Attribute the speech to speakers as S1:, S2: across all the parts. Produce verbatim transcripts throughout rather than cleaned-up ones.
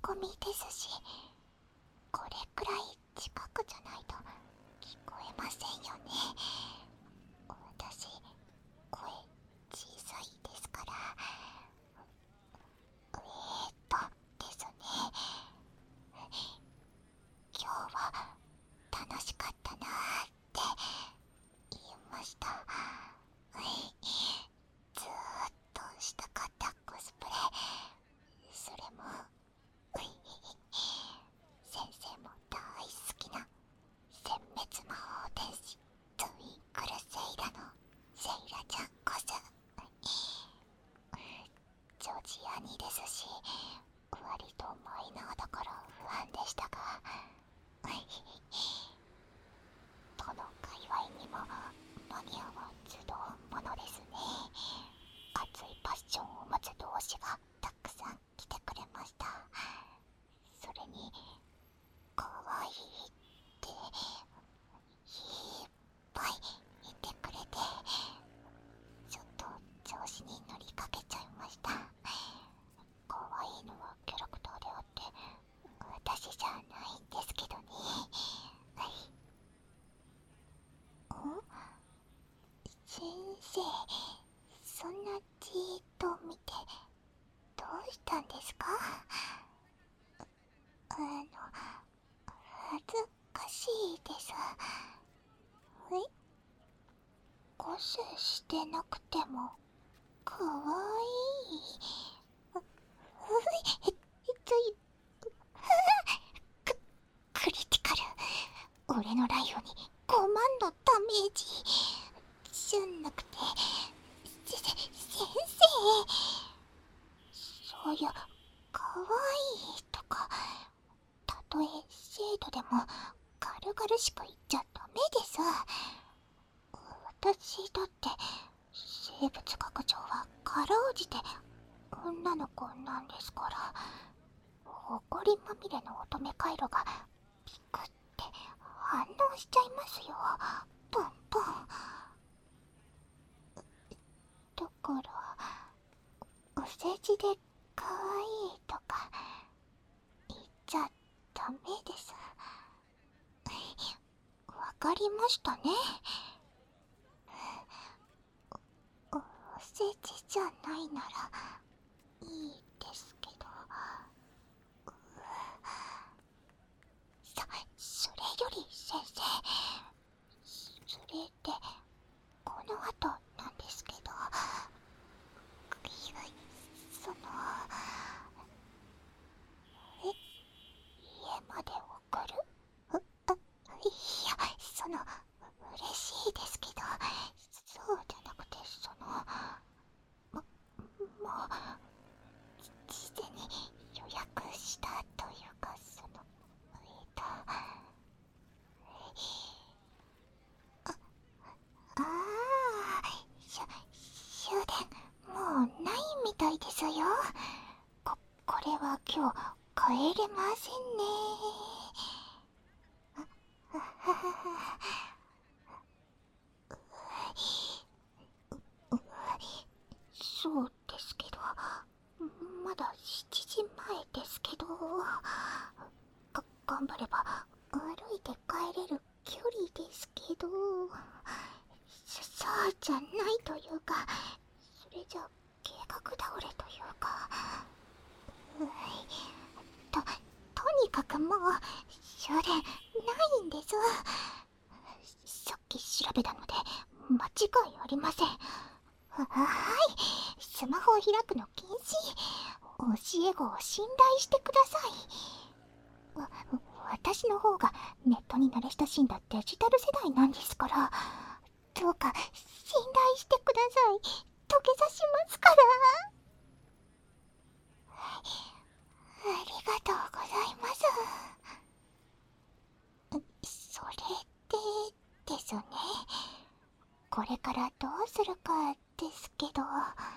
S1: 込みですし、これくらい近くじゃないと聞こえませんよね。私、声小さいですから。えーっとですね、今日は楽しかったなーって言いました。ずーっとしたかったコスプレ、それも先生も大好きな殲滅魔法天使ツインクルセイラのセイラちゃんこそジョージアニですし、割とマイナーだから不安でしたが、どの界隈にもマニアは集うものですね。熱いパッションを持つ同士がたくさん来てくれました。それにかわいいっていっぱいいてくれて、ちょっと調子に乗りかけちゃいました。かわいいのはキャラクターであって私じゃないんですけどね。はい。ん？先生、そんなじーっと見てどうしたんですか？あの、恥ずかしいです。え？個性してなくてもかわいい。う、うい、えっと、い、ク、クリティカル。俺のライオにごまんのダメージじゃなくて、せ、せ、先生。そうや、かわいいとか、たとえ精度でも軽々しく言っちゃダメです。私だって生物学上はかろうじて女の子なんですから、ほこりまみれの乙女回路がピクって反応しちゃいますよ。ポンポン。だからお世辞でかわいいとか言っちゃダメです。わかりましたね。お世辞じゃないならいいですけど、そ、それより先生、それってこの後なんですけど、その、え、家まで送る？あ、あ、いや、その、嬉しいですけど、そうじゃなくて、その、も、もう、事前に予約したというか、その、えっと、あ、ああ、しゅ、終電、もうないみたいですよ。こ、これは今日帰れませんね。あ、あははは。そうですけど、まだしちじまえですけど、が、頑張れば歩いて帰れる距離ですけど、そ、そうじゃないというか、それじゃ計画倒れというか、うい、と、とにかくもう終電ないんです。さっき調べたので間違いありません。は、はい、スマホを開くの禁止。教え子を信頼してください。わ、私の方がネットに慣れ親しんだデジタル世代なんですから、どうか信頼してください。土下座しますから。ありがとうございます。それでですね、これからどうするかですけど、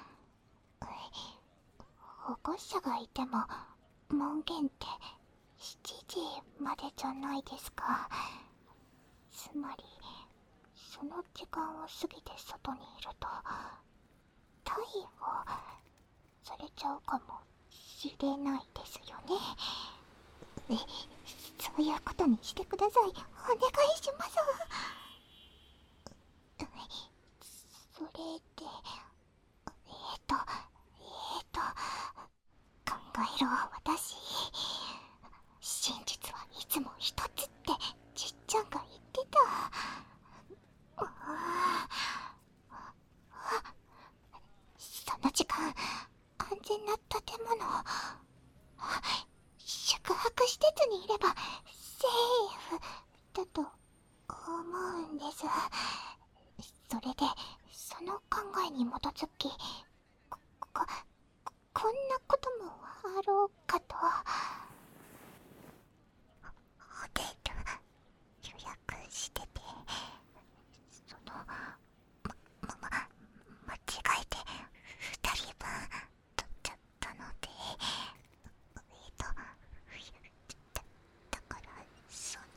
S1: 保護者がいても門限ってしちじまでじゃないですか。つまりその時間を過ぎて外にいると逮捕されちゃうかもしれないですよね。え、そういうことにしてください。お願いします。それで、えっと、えっと、考えろ、私。真実はいつも一つってじっちゃんが言ってた。その時間、安全な建物、宿泊施設にいればセーフだと思うんです。それでその考えに基づき、こここんなこともあろうかと。ホテル予約してて、そのままま間違えてふたりぶん取っちゃったので、えっとだだからその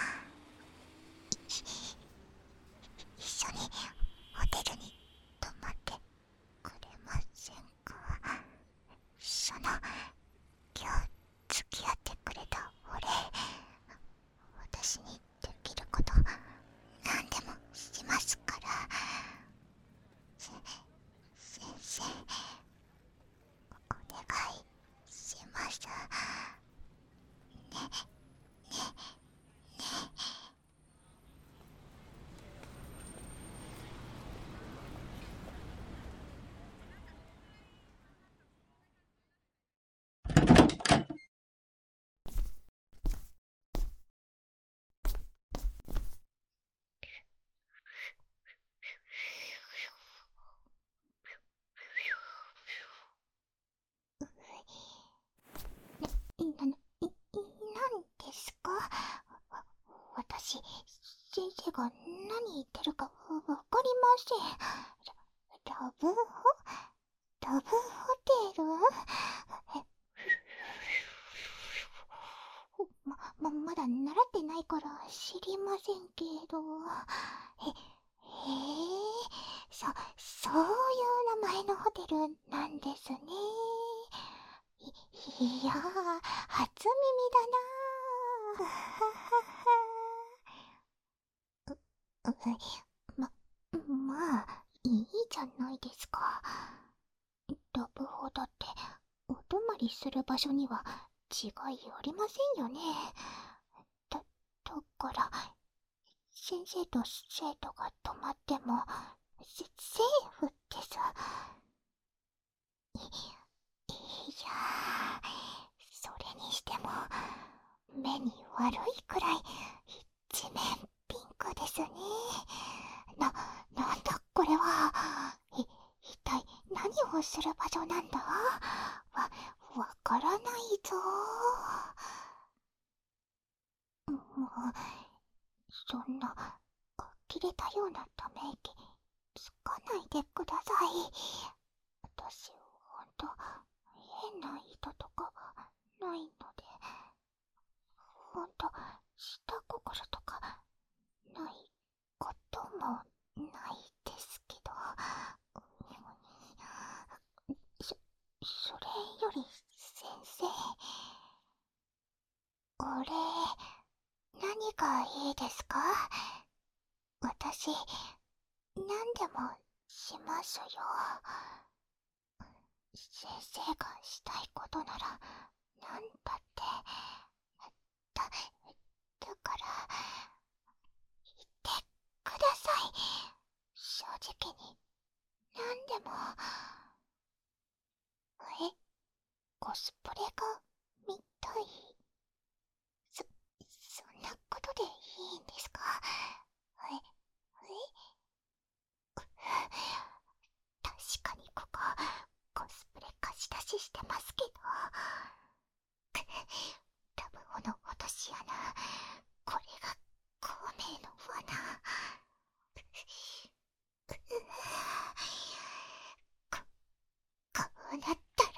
S1: 一緒にホテルに泊まってくれませんか。その今日付き合ってくれたお礼、私にできること何でもしますから。せ先生、お願いします。ねねね。な、な、い、い、なんですか？わ、私、先生が何言ってるかわかりません。ラ、ラブホラブホテル？え、ま、ま、まだ習ってないから知りませんけど。え、へえ、そ、そういう名前のホテルなんですね。い、いやー、初耳だなー。う、う、ま、まあ、いいじゃないですか。ラブホだって、お泊まりする場所には違いありませんよね。だ、だから、先生と生徒が泊まっても、セ、セーフです。い、いやー、それにしても、目に悪いくらい、一面ピンクですね。な、なんだこれは。い、一体何をする場所なんだ？わ、わからないぞ。もう、そんな、呆れたようなため息、つかないでください。私、ほんと、変な意図とかはないので、ほんと、下心とか、ないこともないですけど、そ、それより先生、お礼、何がいいですか？私、何でもしますよ。先生がしたいことなら、なんだって。だ、だから、言ってください。正直に、何でも。え、コスプレが見たい？そ、そんなことでいいんですか？え、え確かにここ、コスプレ貸し出ししてますけど。ラブホの落とし穴、これが孔明の罠。こ、こうなったら、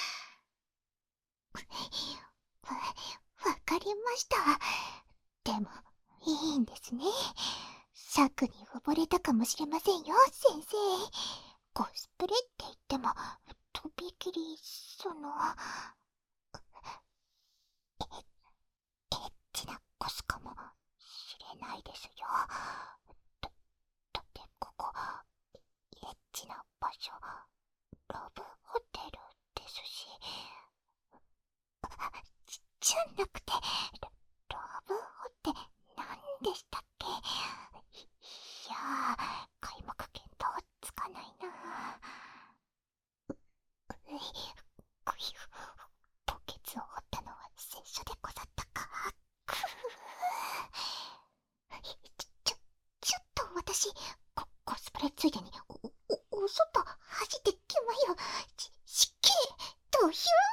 S1: わ、わかりました。でも、いいんですね。策に溺れたかもしれませんよ、先生。コスプレって言っても、どとびきり、その、え、エッチなコスかもしれないですよ。だ、だってここ、エッチな場所、ラブホテルですし。じ、じゃなくて、ラ、ラブホって何でしたっけ？い、いやー、皆目見当つかないな。うい、くい、墓穴を掘ったのは拙者でござったか。くぅ。ちょ、ちょ、ちょっと私、コ、コスプレついでに、お、お、お外走ってきまよ。し、失敬という